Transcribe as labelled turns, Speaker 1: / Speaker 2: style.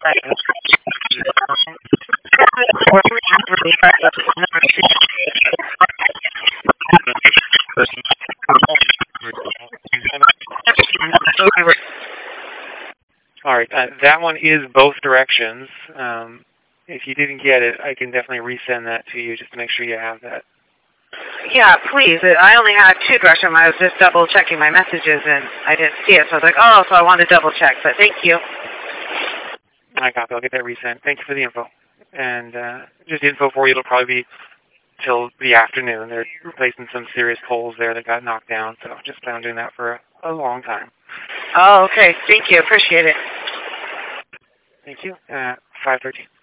Speaker 1: All right, that one is both directions. If you didn't get it, I can definitely resend that to you just to make sure you have that.
Speaker 2: Yeah, please. I only had two directions. I was just double checking my messages and I didn't see it, so I was like, oh, so I wanted to double check. But thank you.
Speaker 1: I copy. I'll get that resent. Thank you for the info. And just info for you, it'll probably be till the afternoon. They're replacing some serious poles there that got knocked down, so just plan on doing that for a long time.
Speaker 2: Oh, okay. Thank you. Appreciate it.
Speaker 1: Thank you. 5:13.